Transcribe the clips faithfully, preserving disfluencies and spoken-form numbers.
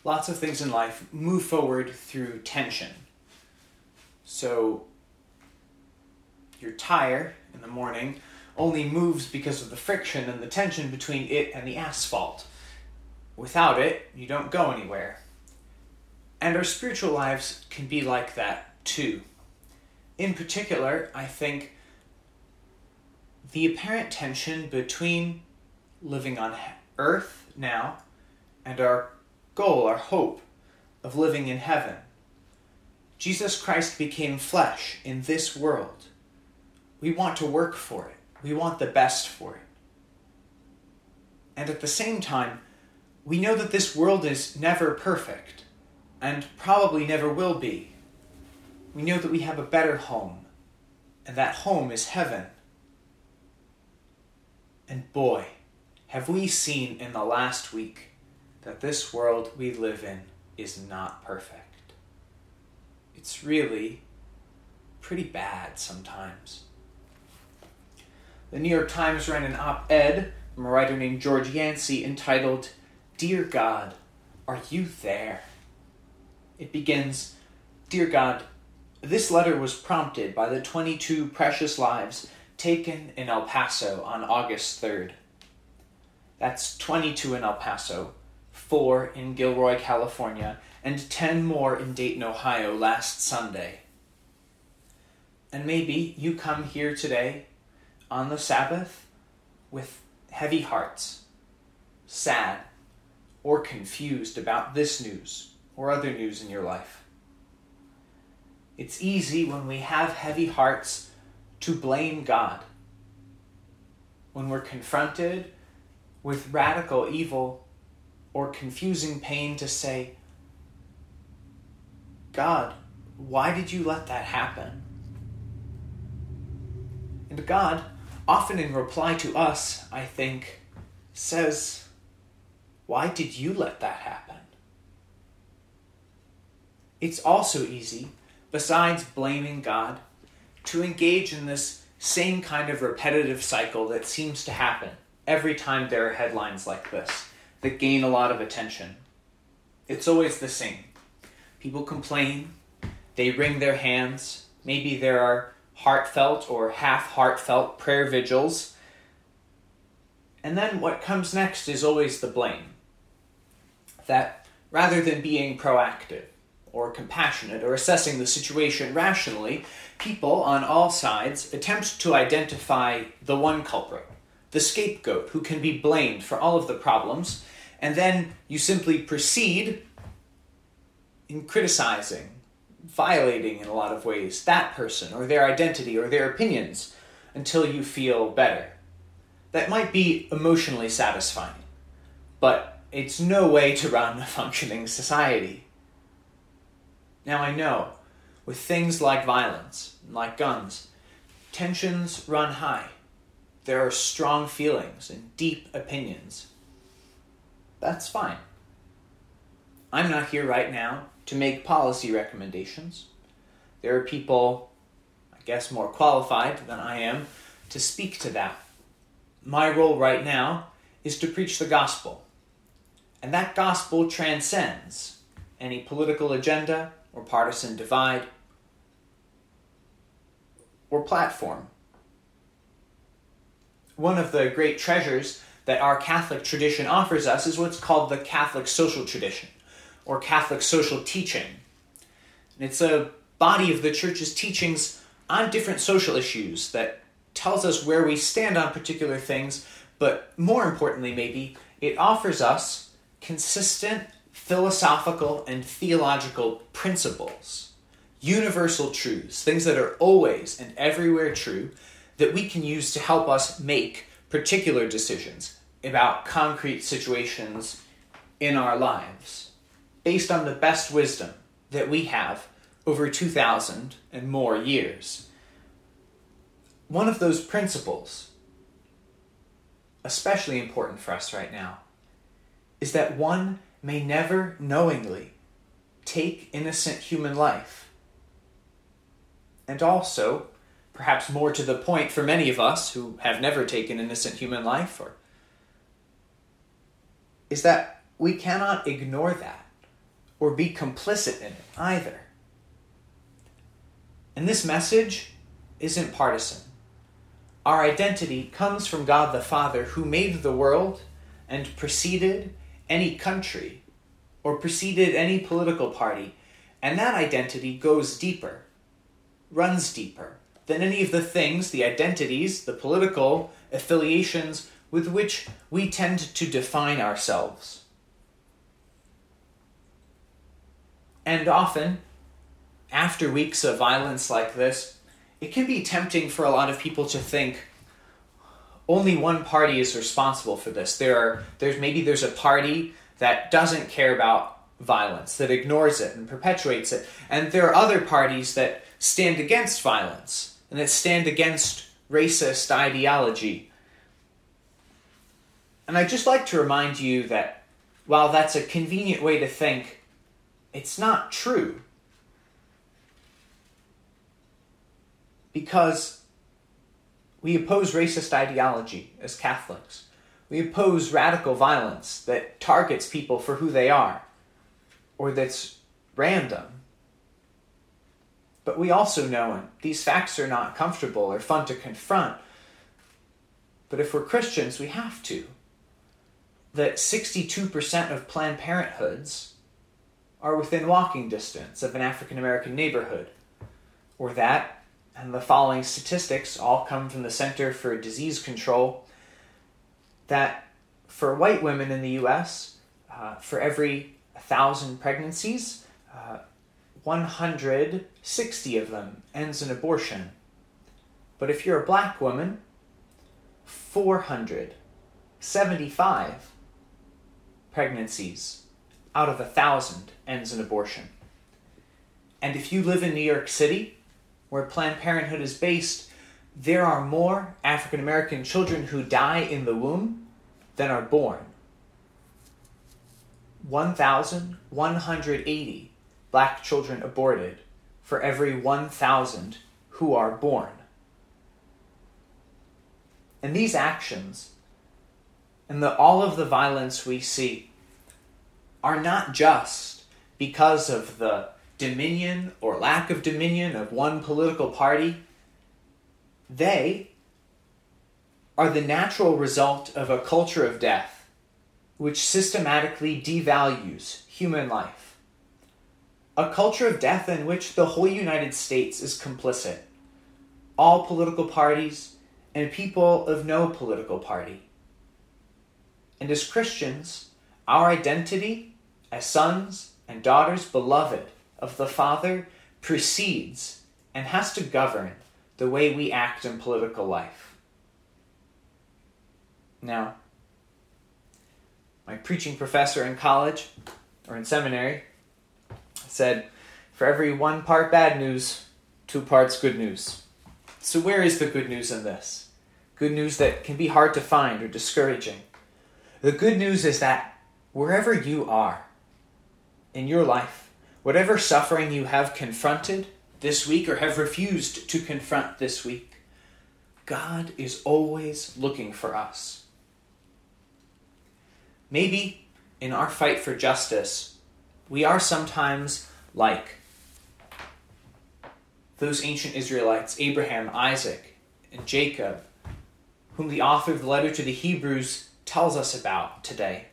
lots of things in life move forward through tension. So your tire in the morning only moves because of the friction and the tension between it and the asphalt. Without it, you don't go anywhere. And our spiritual lives can be like that too. In particular, I think the apparent tension between living on earth now and our goal, our hope of living in heaven. Jesus Christ became flesh in this world. We want to work for it. We want the best for it. And at the same time, we know that this world is never perfect and probably never will be. We know that we have a better home, and that home is heaven. And boy, have we seen in the last week that this world we live in is not perfect. It's really pretty bad sometimes. The New York Times ran an op-ed from a writer named George Yancey entitled, "Dear God, are you there?" It begins, "Dear God, this letter was prompted by the twenty-two precious lives taken in El Paso on August third. That's twenty-two in El Paso, four in Gilroy, California, and ten more in Dayton, Ohio last Sunday. And maybe you come here today on the Sabbath with heavy hearts, sad, or confused about this news or other news in your life. It's easy when we have heavy hearts to blame God. When we're confronted with radical evil or confusing pain to say, God, why did you let that happen? And God, often in reply to us, I think, says, why did you let that happen? It's also easy, besides blaming God, to engage in this same kind of repetitive cycle that seems to happen every time there are headlines like this that gain a lot of attention. It's always the same. People complain, they wring their hands, maybe there are heartfelt or half-heartfelt prayer vigils, and then what comes next is always the blame. That rather than being proactive or compassionate or assessing the situation rationally, people on all sides attempt to identify the one culprit, the scapegoat who can be blamed for all of the problems, and then you simply proceed in criticizing, violating in a lot of ways that person or their identity or their opinions until you feel better. That might be emotionally satisfying, but it's no way to run a functioning society. Now I know, with things like violence, like guns, tensions run high. There are strong feelings and deep opinions. That's fine. I'm not here right now to make policy recommendations. There are people, I guess, more qualified than I am to speak to that. My role right now is to preach the gospel. And that gospel transcends any political agenda or partisan divide or platform. One of the great treasures that our Catholic tradition offers us is what's called the Catholic social tradition, or Catholic social teaching. And it's a body of the Church's teachings on different social issues that tells us where we stand on particular things, but more importantly maybe, it offers us consistent philosophical and theological principles, universal truths, things that are always and everywhere true, that we can use to help us make particular decisions about concrete situations in our lives, based on the best wisdom that we have over two thousand and more years. One of those principles, especially important for us right now, is that one may never knowingly take innocent human life. And also, perhaps more to the point for many of us who have never taken innocent human life, or is that we cannot ignore that or be complicit in it either. And this message isn't partisan. Our identity comes from God the Father, who made the world and preceded any country or preceded any political party. And that identity goes deeper, runs deeper than any of the things, the identities, the political affiliations with which we tend to define ourselves. And often, after weeks of violence like this, it can be tempting for a lot of people to think only one party is responsible for this. There are, there's maybe there's a party that doesn't care about violence, that ignores it and perpetuates it. And there are other parties that stand against violence and that stand against racist ideology. And I'd just like to remind you that while that's a convenient way to think, it's not true. Because we oppose racist ideology as Catholics. We oppose radical violence that targets people for who they are, or that's random. But we also know, and these facts are not comfortable or fun to confront, but if we're Christians, we have to, that sixty-two percent of Planned Parenthoods are within walking distance of an African American neighborhood, or that, and the following statistics all come from the Center for Disease Control, that for white women in the U S, uh, for every one thousand pregnancies, uh, one hundred sixty of them ends in abortion. But if you're a black woman, four hundred seventy-five pregnancies out of one thousand ends in abortion. And if you live in New York City, where Planned Parenthood is based, there are more African American children who die in the womb than are born. one thousand one hundred eighty black children aborted for every one thousand who are born. And these actions, and the, all of the violence we see, are not just because of the dominion or lack of dominion of one political party. They are the natural result of a culture of death which systematically devalues human life. A culture of death in which the whole United States is complicit. All political parties and people of no political party. And as Christians, our identity as sons and daughters beloved of the Father precedes and has to govern the way we act in political life. Now, my preaching professor in college, or in seminary, said, for every one part bad news, two parts good news. So where is the good news in this? Good news that can be hard to find or discouraging. The good news is that wherever you are in your life, whatever suffering you have confronted this week or have refused to confront this week, God is always looking for us. Maybe in our fight for justice, we are sometimes like those ancient Israelites, Abraham, Isaac, and Jacob, whom the author of the letter to the Hebrews tells us about today.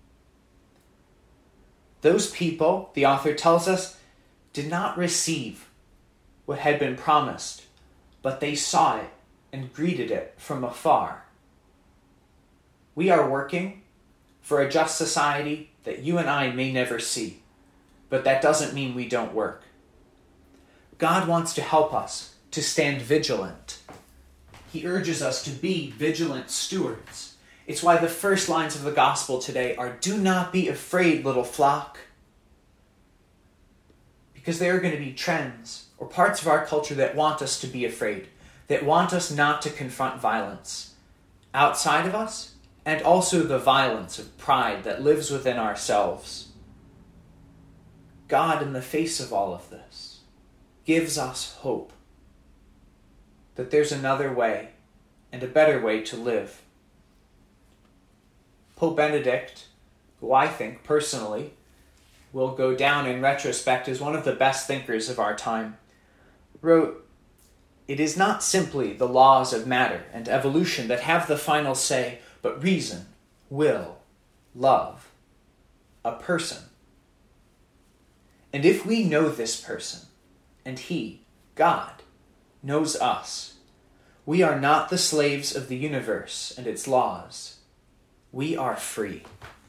Those people, the author tells us, did not receive what had been promised, but they saw it and greeted it from afar. We are working for a just society that you and I may never see, but that doesn't mean we don't work. God wants to help us to stand vigilant. He urges us to be vigilant stewards. It's why the first lines of the gospel today are, do not be afraid, little flock. Because there are going to be trends or parts of our culture that want us to be afraid, that want us not to confront violence outside of us, and also the violence of pride that lives within ourselves. God, in the face of all of this, gives us hope that there's another way and a better way to live. Pope Benedict, who I think personally will go down in retrospect as one of the best thinkers of our time, wrote, "It is not simply the laws of matter and evolution that have the final say, but reason, will, love, a person. And if we know this person, and he, God, knows us, we are not the slaves of the universe and its laws. We are free."